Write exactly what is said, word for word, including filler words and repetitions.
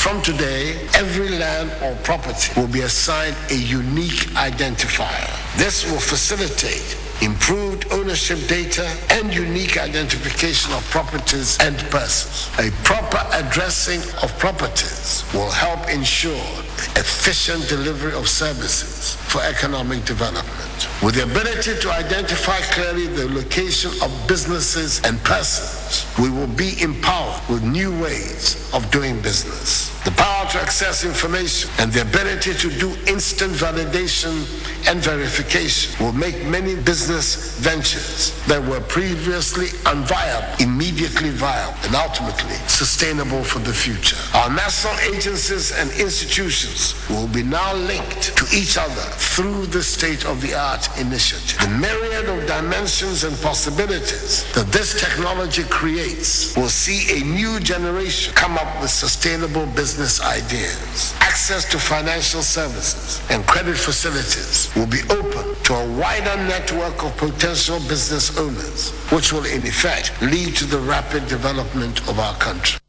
From today, every land or property will be assigned a unique identifier. This will facilitate improved ownership data and unique identification of properties and persons. A proper addressing of properties will help ensure efficient delivery of services for economic development. With the ability to identify clearly the location of businesses and persons, we will be empowered with new ways of doing business. The power to access information and the ability to do instant validation and verification will make many business ventures that were previously unviable immediately viable and ultimately sustainable for the future. Our national agencies and institutions will be now linked to each other through the state-of-the-art initiative. The myriad of dimensions and possibilities that this technology creates will see a new generation come up with sustainable business ideas. Access to financial services and credit facilities will be open to a wider network of potential business owners, which will in effect lead to the rapid development of our country.